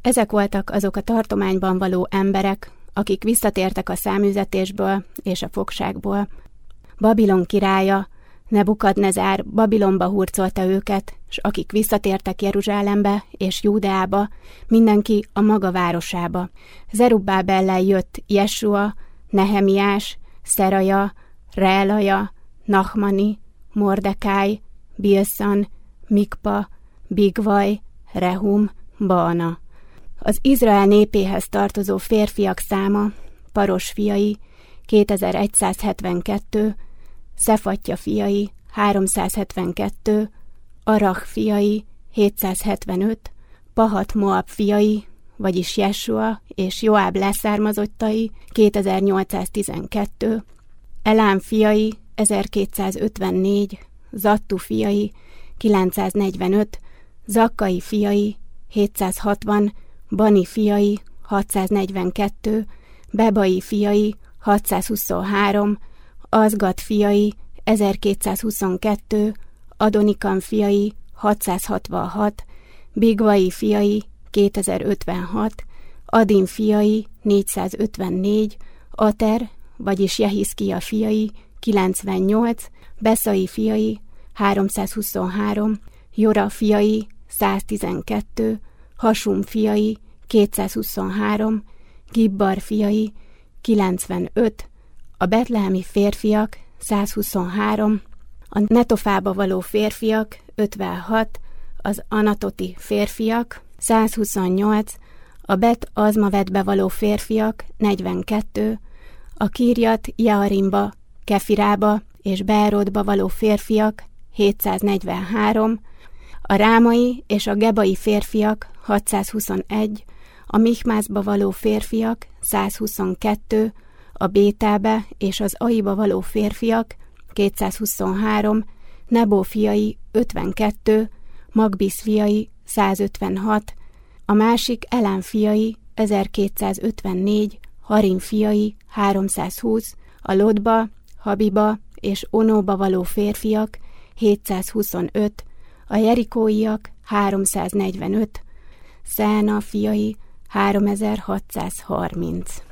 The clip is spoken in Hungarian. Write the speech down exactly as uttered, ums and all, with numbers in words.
Ezek voltak azok a tartományban való emberek, akik visszatértek a száműzetésből és a fogságból. Babilon királya, Nebukadnezár Babilonba hurcolta őket, s akik visszatértek Jeruzsálembe és Júdeába, mindenki a maga városába. Zerubbábellel jött Jesua, Nehemiás, Szeraja, Reelaja, Nachmani, Mordekáj, Bilszan, Mikpa, Bigvaj, Rehum, Baana. Az Izrael népéhez tartozó férfiak száma, Paros fiai, kétezer-egyszázhetvenkettő, Szefatja fiai, háromszázhetvenkettő, Arach fiai, hétszázhetvenöt, Pahat Moab fiai, vagyis Jesua és Joáb leszármazottai, kétezer-nyolcszáztizenkettő, Elám fiai, ezerkétszázötvennégy, Zattu fiai, kilencszáznegyvenöt, Zakkai fiai, hétszázhatvan, Bani fiai, hatszáznegyvenkettő, Bebai fiai, hatszázhuszonhárom, Azgat fiai, ezerkétszázhuszonkettő, Adonikam fiai, hatszázhatvanhat, Bigvai fiai, kétezer-ötvenhat, Adin fiai, négyszázötvennégy, Ater, vagyis Jehiszkia fiai, kilencvennyolc, Beszai fiai, háromszázhuszonhárom, Jora fiai, száztizenkettő, Hasum fiai, kétszázhuszonhárom, Gibbar fiai, kilencvenöt, a betlehemi férfiak, százhuszonhárom, a Netofába való férfiak, ötvenhat, az Anatoti férfiak, százhuszonnyolc, a Bet Azmavetbe való férfiak, negyvenkettő, a Kirjat Jearimba, Kefirába és Beerodba való férfiak, hétszáznegyvenhárom, a Rámai és a Gebai férfiak, hatszázhuszonegy, a Michmászba való férfiak, százhuszonkettő, a Bételbe és az Aiba való férfiak, kétszázhuszonhárom, Nebó fiai, ötvenkettő, Magbisz fiai, százötvenhat, a másik Elán fiai, ezerkétszázötvennégy, Harim fiai, háromszázhúsz, a Lodba, Habiba és Onóba való férfiak, hétszázhuszonöt, a jerikóiak, háromszáznegyvenöt, Szeena fiai, háromezer-hatszázharminc.